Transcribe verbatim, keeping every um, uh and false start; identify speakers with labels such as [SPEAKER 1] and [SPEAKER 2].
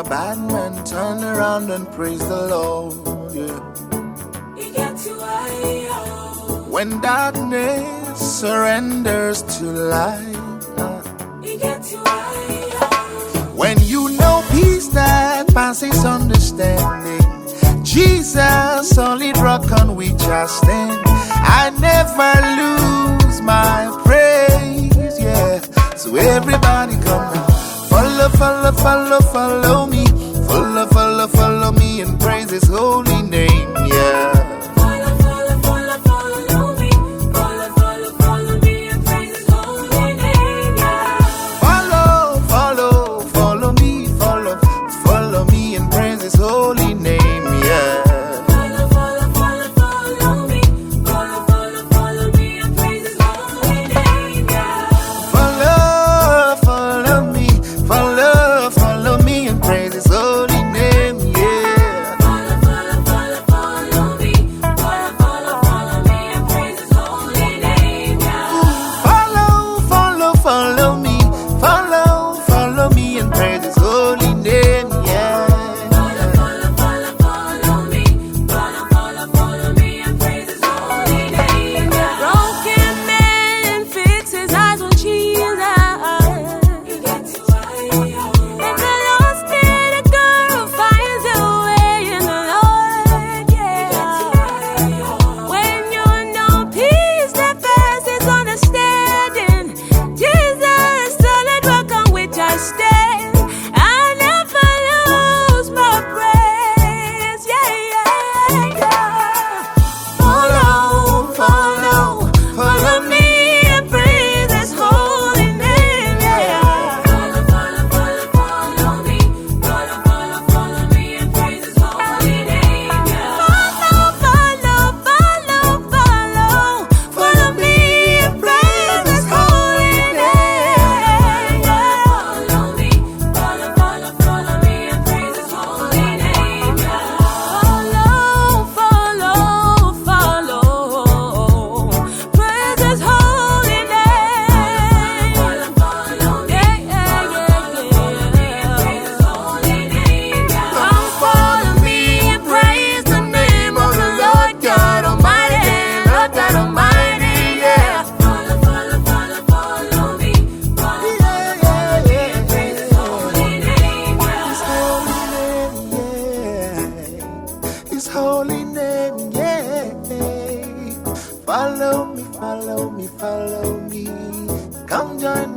[SPEAKER 1] bad man, turn around and praise the Lord. Yeah.
[SPEAKER 2] He gets you high.
[SPEAKER 1] When darkness surrenders to light,
[SPEAKER 2] He gets you high.
[SPEAKER 1] when you know peace that passes understanding, Jesus, solid rock on which I stand. I never lose my praise, yeah. So everybody come and follow, follow, follow, follow me. Follow, follow, follow me and praise His holy name, yeah.
[SPEAKER 2] Follow, follow, follow, follow me. Follow, follow, follow me and praise His holy name, yeah.
[SPEAKER 1] Follow, follow, follow me. Follow, follow me and praise His holy name, yeah.
[SPEAKER 2] Follow, follow, follow, follow me. Follow, follow, follow me and praise His holy name, yeah.
[SPEAKER 1] Follow, follow me. Follow, follow me and praise His holy name, yeah.
[SPEAKER 2] Follow, follow, follow, follow me. Follow, follow, follow me and praise His holy name, yeah.
[SPEAKER 1] Follow, follow, follow me. Follow, follow me and praise His holy name, yeah.
[SPEAKER 2] Follow, follow, follow, follow me. Follow, follow, follow me and praise His holy name, yeah. Broken man fix his eyes on Jesus. He gets you high. And the lost little girl finds her way in the Lord, yeah. When you know peace that passes understanding, Jesus, solid rock on which I stand. I never lose my praise, yeah, yeah, yeah. Follow, follow, follow me and praise His holy name, yeah. Follow, follow, follow, follow me. Follow, follow, follow me and praise His holy name, yeah. Follow, follow, follow, follow, follow me and praise His holy name, yeah. Follow me, follow, follow, follow me and praise His holy name, yeah. Follow, follow, follow, praise His holy name. Follow, follow me, yeah, yeah, yeah, praise His holy name, yeah. Come follow me and praise the name of the Lord God Almighty, Lord God Almighty, yeah. Follow, follow, follow, follow me. Follow, follow, follow me and praise His holy name, yeah.
[SPEAKER 1] His holy name, yeah. Follow me, follow me, follow me. Come join